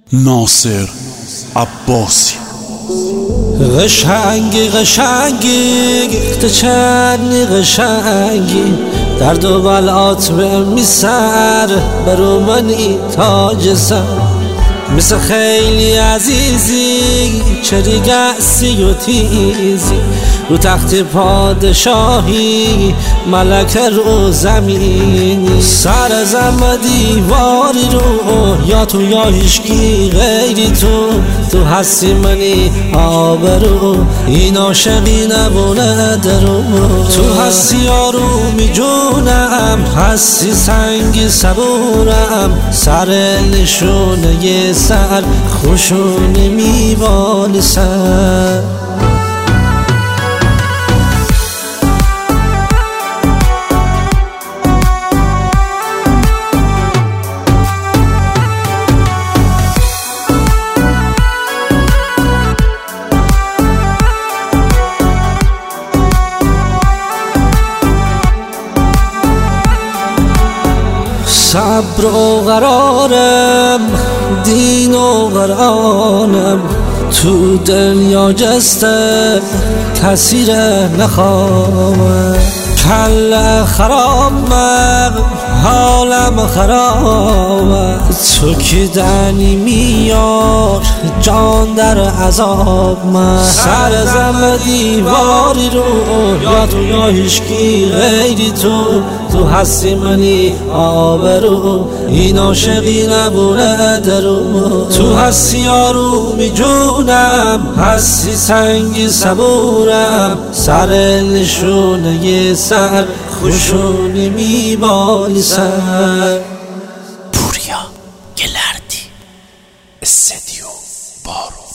ناصر عباسی. قشنگی تو چندی قشنگی، درد و بلات به میسر برو منی تاج سر، مثل خیلی عزیزی چری گسی و تیزی، رو تخت پادشاهی ملک رو زمینی، سر زم دیواری رو یا تو یا هیچکی غیری تو هستی منی آبرو، این عاشقی نبونه درو، تو هستی آرومی جونم، هستی سنگی صبورم، سر نشونه سر خوشونی میبالی سر. صبر و قرارم، دین و قرآنم، تو دنیا جسته تاثیر نخوام، کل خرامم حالم خرامم، تو که دنی میار جان در عذاب من، سر زم دیواری رو یا تو یا هیچکی غیری تو هستی منی آبرو، این عاشقی نبونه درو، تو هستی آرومی جونم، هستی سنگی صبورم، سر نشونه سر خوشونی میبالی سر. پوریا گلردی استدیو بارو.